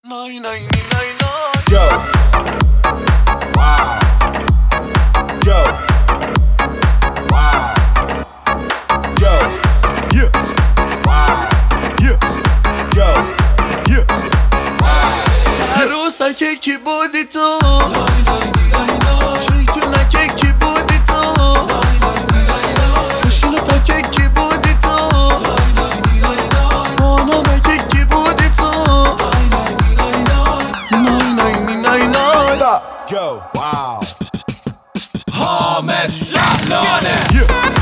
Nine, nine, nine, nine. Yo. Wow. Yo. Wow. Yo. Yeah. Wow. Yeah. Yo. Yeah. Wow. عروسک کی بودی تو؟ شیطونک کی بودی تو؟ خوشگلتک کی بودی تو؟ مانامک کی بودی تو؟ نای نای نای نای. Stop. Yo. Wow. حامد لحنانه Yeah.